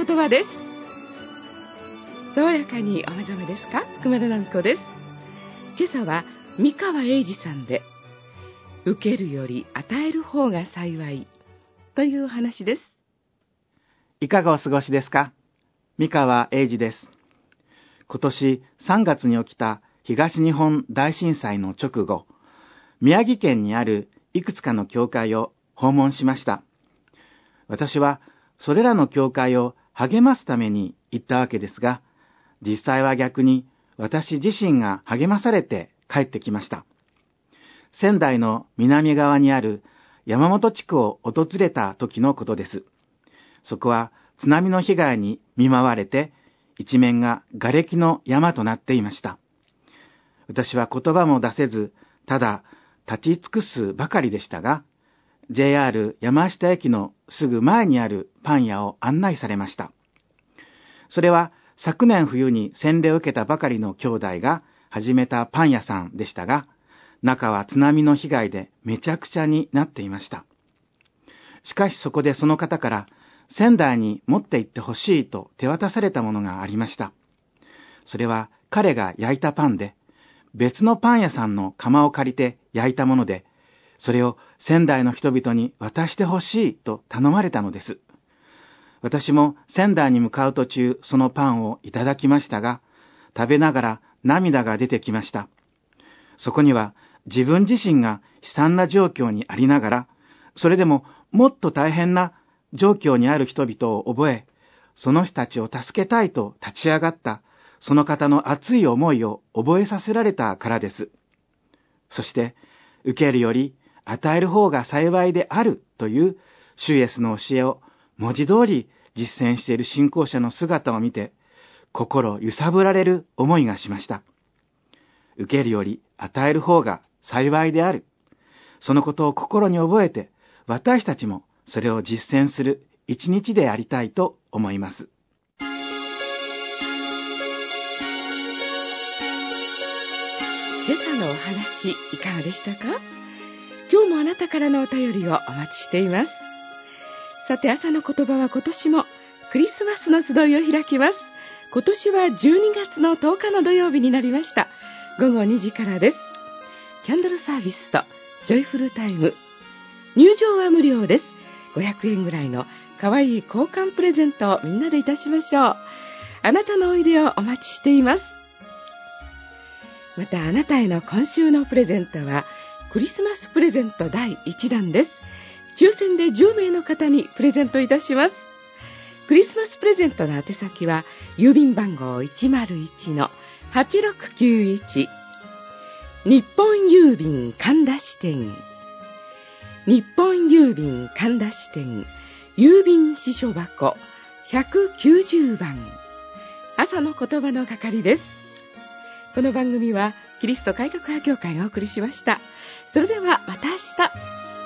言葉です。爽やかにお目覚めですか？熊田奈美子です。今朝は三川英二さんで、受けるより与える方が幸いというお話です。 いかがお過ごしですか？三川英二です。今年3月に起きた東日本大震災の直後、宮城県にあるいくつかの教会を訪問しました。私はそれらの教会を励ますために行ったわけですが、実際は逆に私自身が励まされて帰ってきました。仙台の南側にある山本地区を訪れた時のことです。そこは津波の被害に見舞われて、一面が瓦礫の山となっていました。私は言葉も出せず、ただ立ち尽くすばかりでしたが、JR 山下駅のすぐ前にあるパン屋を案内されました。それは昨年冬に洗礼を受けたばかりの兄弟が始めたパン屋さんでしたが、中は津波の被害でめちゃくちゃになっていました。しかしそこでその方から仙台に持って行ってほしいと手渡されたものがありました。それは彼が焼いたパンで、別のパン屋さんの窯を借りて焼いたもので、それを仙台の人々に渡してほしいと頼まれたのです。私も仙台に向かう途中、そのパンをいただきましたが、食べながら涙が出てきました。そこには自分自身が悲惨な状況にありながら、それでももっと大変な状況にある人々を覚え、その人たちを助けたいと立ち上がったその方の熱い思いを覚えさせられたからです。そして受けるより与える方が幸いであるという主イエスの教えを文字通り実践している信仰者の姿を見て、心揺さぶられる思いがしました。受けるより与える方が幸いである。そのことを心に覚えて、私たちもそれを実践する一日でありたいと思います。 今朝のお話いかがでしたか？今日もあなたからのお便りをお待ちしています。さて、朝の言葉は今年もクリスマスの集いを開きます。今年は12月の10日の土曜日になりました。午後2時からです。キャンドルサービスとジョイフルタイム。入場は無料です。500円ぐらいのかわいい交換プレゼントをみんなでいたしましょう。あなたのおいでをお待ちしています。またあなたへの今週のプレゼントはクリスマスプレゼント第1弾です。抽選で10名の方にプレゼントいたします。クリスマスプレゼントの宛先は郵便番号 101-8691 日本郵便神田支店、日本郵便神田支店郵便支所箱190番、朝の言葉の係です。この番組はキリスト改革派教会がお送りしました。それではまた明日。